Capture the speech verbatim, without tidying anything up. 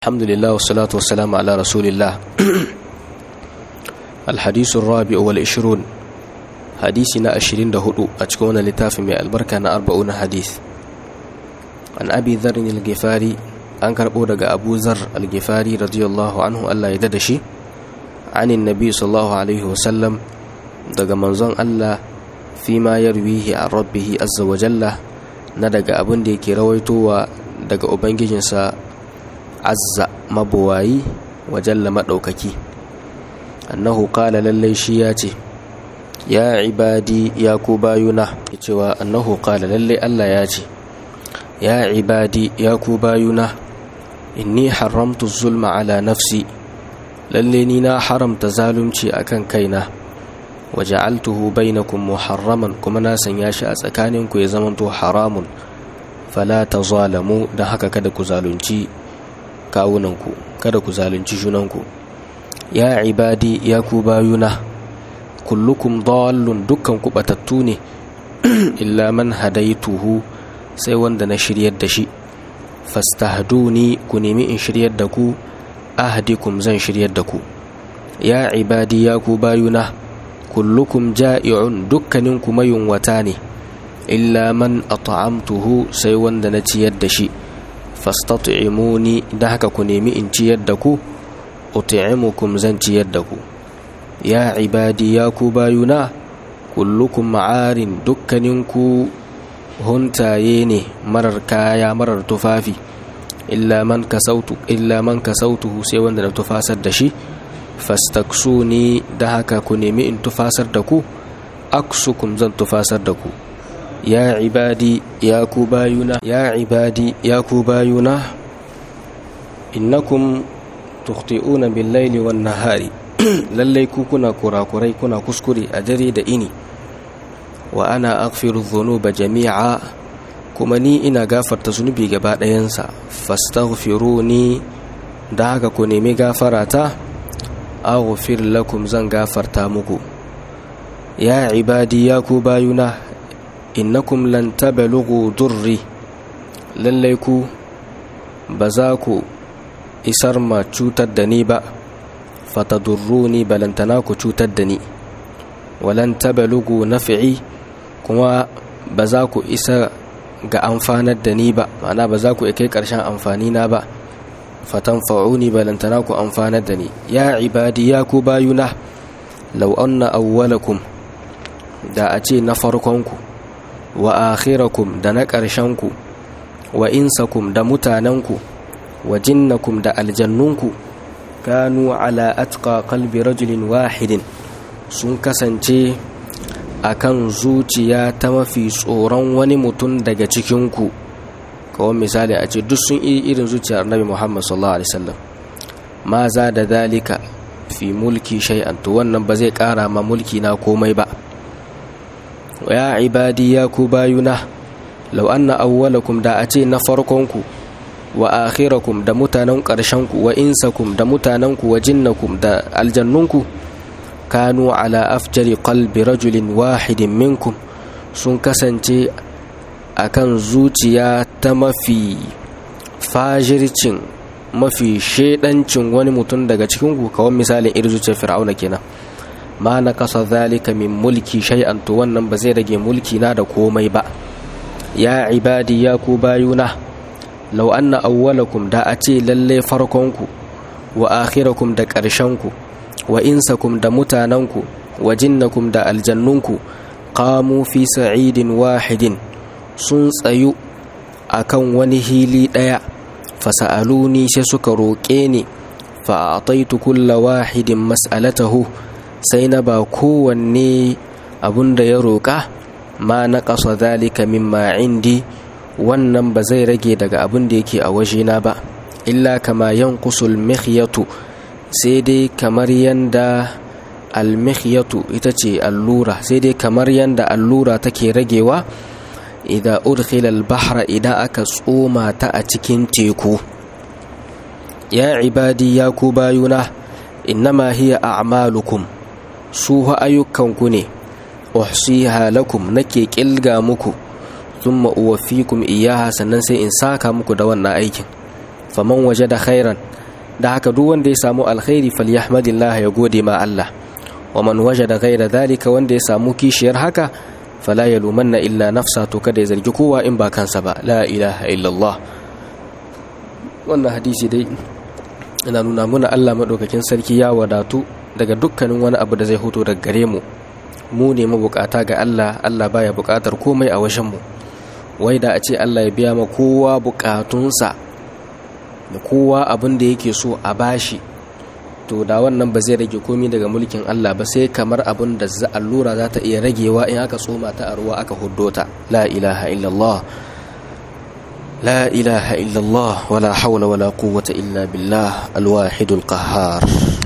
Alhamdulillah wassalatu wassalamu ala rasulillah. Al-hadisu rabi wal ishrun, hadisi na ashirin da hudu a cikin wannan littafin mai albarka na arba'un hadith. An Abi Dharr al-Ghifari, an karbo daga Abu Dharr al-Ghifari radiyallahu anhu, Allah ya dada shi, anin nabi sallallahu alaihi wasallam, daga manzon Allah fi ma yarwihi an rabbihi azza wa jalla, na daga abin da yake rawaitowa daga ubangijinsa azza mabuwayi wa jalla maɗaukaki, annahu qala lallai shi ya ce, ya ibadi ya ku bayuna, cewa annahu qala lallai Allah ya ce, ya ibadi ya ku bayuna, inni haramtu zulma ala nafsi, lallai ni na haramta zalunci akan kaina, wa ja'altuhu bainakum muharraman, kuma na sanya shi a tsakaninku ya zamanto haramun, fala tazalamu, dan haka kada ku zalunci kawunanku, kada ku zalunci junanku. Ya ibadi ya ku bayuna, kullukum dallun, dukkan ku batattu ne, illa man hadaituhu, sai wanda na shiryar da shi, fastahduni, ku nemi in shiryar da ku, ahdikum, zan shiryar da ku. Ya ibadi ya ku bayuna, kullukum ja'i'un, dukkaninku mayunwata ne, illa man at'amtuhu, sai wanda na ciyar da shi, fastat'imuni, da haka ku nemi in ciyar da ku, ut'imukum, zan ciyar da ku. Ya ibadi ya ku bayuna, kullukum ma'arin, dukkaninku huntaye ne, marar kaya, marar tufafi, illa man kasautu illa man kasautuhu, sai wanda na tufasar da shi, fastaksuni, da haka ku nemi in tufasar da ku, aksukum, zan tufasar da ku. Ya ibadi ya ku bayuna, ya ibadi ya ku bayuna, innakum tukhti'una bil-laili wan-nahari, lallai ku kuna kurakurai, kuna kuskure a dare da ini, wa ana aghfiru dhunuba jami'a, kuma ni ina gafarta zunubi gaba ɗayansa, fastaghfiruni, da haka ku nemi gafarata, aghfir lakum, zan gafarta muku. Ya ibadi ya ku bayuna, innakum lan tabalughu durri, lallai ku ba za ku isar ma cutar da ni ba, fatadurruni, balantana ku cutar da ni, walan tabalughu naf'i, kuma ba za ku isa ga amfanar da ni ba, ma'ana ba za ku kai ƙarshen amfani na ba, fatanfa'uni, balantana ku amfanar da ni. Ya ibadi ya ku bayuna, law anna awwalakum, da a ce na farkonku, wa akhirakum, da na ƙarshenku, wa insakum, da mutanenku, wa jinnakum, da aljannunku, kanu ala atqa qalbi rajulin wahidin, sun kasance akan zuciya ta mafi tsoron wani mutum daga cikinku. kawai misali a ce duk sun yi irin zuciyar Nabi Muhammad sallallahu alaihi wasallam, ma za da dalika fi mulki shay'an, to wannan ba zai ƙara ma mulki na komai ba. Ya ibadi ya ku bayuna, law anna awwalakum, da a ce na farkonku, wa akhirakum, da mutanen ƙarshenku, wa insakum, da mutanenku, wa jinnakum, da aljannunku, kanu ala afjari qalbi rajulin wahidin minkum, sun kasance akan zuciya ta mafi fajircin, mafi shedancin wani mutum daga cikinku, kawai misalin irin zuciyar fir'auna kenan. ma na kasa zalika min mulki shay'an, to wannan ba zai rage mulki na da komai ba. Ya ibadi ya ku bayuna, law anna awwalakum, da a ce lalle farkonku, wa akhirakum, da ƙarshenku, wa insakum, da mutanenku, wa jinnakum, da aljannunku, qamu fi sa'idin wahidin, sun tsayu akan wani hili ɗaya, fasa'aluni, sai suka roƙe ni, fa a'taitu kulla wahidin mas'alatahu, sai na ba kowanne abun da ya roƙa, ma na ƙasa zalika mimma indi, wannan ba zai rage daga abun da yake a wajena ba, illa kama yanqusul mikhyatu, sai dai kamar yanda al-mikhyatu ita ce allura, sai dai kamar yanda allura take ragewa idan udkhila al-bahra, idan aka tsoma ta a cikin teku. Ya ibadi ya ku bayuna, innama hiya a'malukum, su ayyukanku ne, uhsiha lakum, nake kilga muku, thumma uwaffikum iyaha, sannan sai in saka muku da wannan aikin. faman wajada khairan da haka duk wanda ya samu alkhairi falyahmadillah ya gode ma Allah wa man wajada ghayra dhalika wanda ya samu kishiyar haka fala yalumanna illa nafsa to kada ya zargi kowa in ba kansa ba. La ilaha illallah. Wannan hadisi dai ina nuna muna Allah madaukakin sarki ya wadatu daga dukkanin wani abu da zai hoto daga gare mu. Mu ne mabukata ga Allah, Allah baya bukatar komai a wajen mu. Wai da a ce Allah ya biya ma kowa bukatunsa da kowa abin da yake so a bashi, to da wannan ba zai rage komai daga mulkin Allah ba, sai kamar abin da allura za ta iya ragewa in aka tsoma ta a ruwa aka huddo ta. La ilaha illallah. La ilaha illallah wala hawla wala quwwata illa billah al-wahidul qahhar.